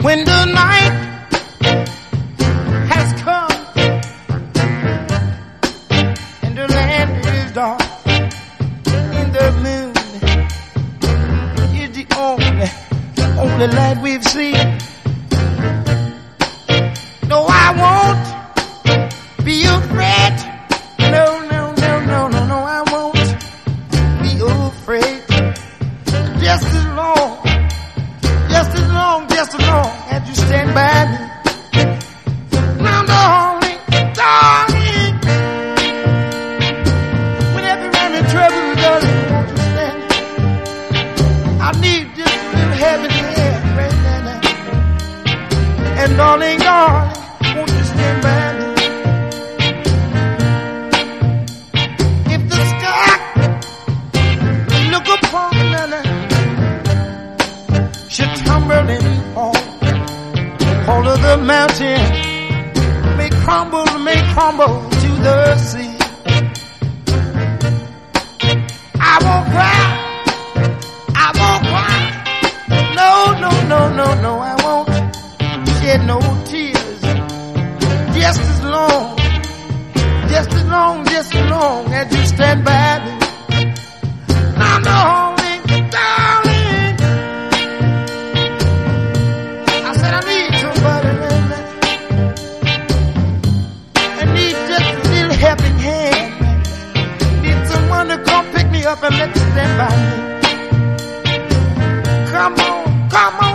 When the night has come and the land is dark, and the moon is the only light we've seen. No, I won't be afraid. No, no, no, no, no, no, I won't be afraid. Just as long as you stand by me. Now, darling, darling, whenever I'm in trouble, darling, won't you stand? I need just a little heaven here right now. And darling, darling, won't you stand by me? If the sky look upon me should tumble and fall, all of the mountain may crumble to the sea. I won't cry, no, no, no, no, no, I won't shed no tears. Just as long as you stand by me. Now, darling, darling, I said I need somebody, man. I need just a little helping hand. Need someone to come pick me up and let me stand by me. Come on, come on.